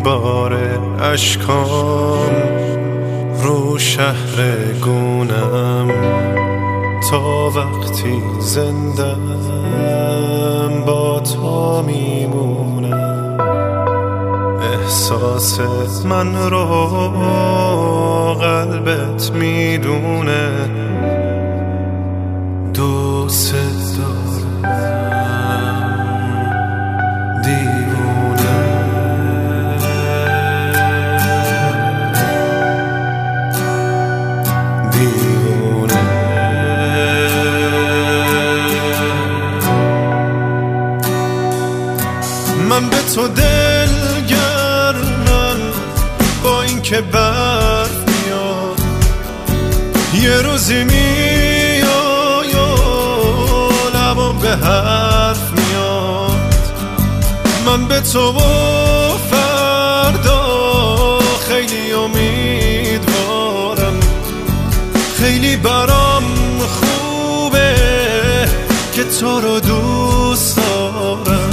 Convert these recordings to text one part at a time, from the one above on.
میباره اشکام رو شهر گونم تا وقتی زندم با تو میمونم. احساس من رو قلبت میدونه، دوست دارم دیوونه. دیوونه من به تو دلگرمم، با این که برف میاد یه روزی میای و لبام به حرف میاد. من به تو و فردا خیلی امیدوارم، خیلی برام خوبه که تو رو دوست دارم.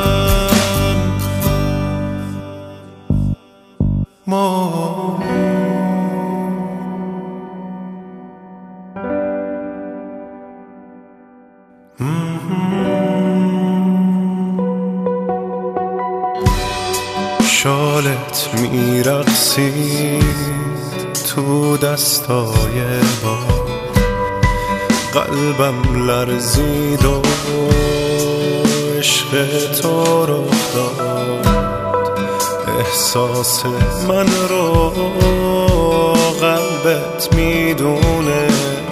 شالت میرقصید تو دستای باد، قلبم لرزید و عشق تو رو داد. احساس من رو قلبت میدونه،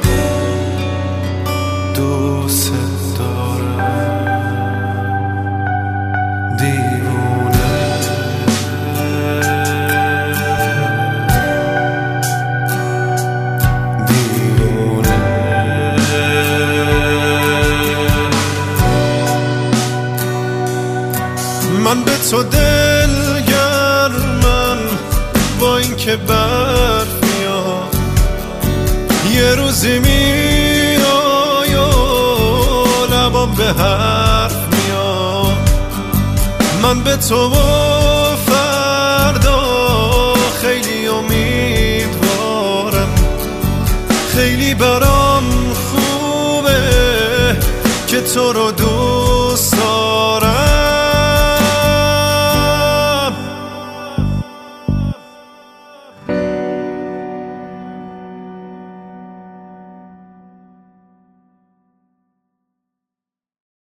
دوست دارم دیوونه. دیوونه من به تو دلگرمم، با این که برف میاد یه روزی میای و لبام به حرف میاد. من به تو